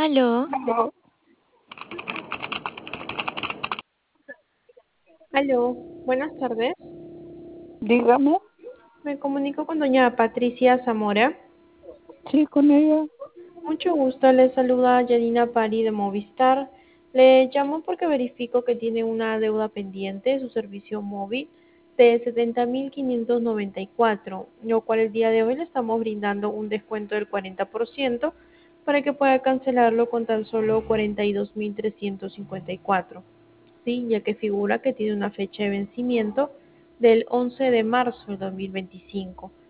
Aló, Aló, Aló, buenas tardes. dígame, Me comunico con doña Patricia Zamora. sí, con ella. Mucho gusto, le saluda Janina Pari de Movistar. Le llamo porque verifico que tiene una deuda pendiente de su servicio móvil de 70.594, lo cual el día de hoy le estamos brindando un descuento del 40% para que pueda cancelarlo con tan solo 42.354. Sí, ya que figura que tiene una fecha de vencimiento del 11 de marzo de 2025.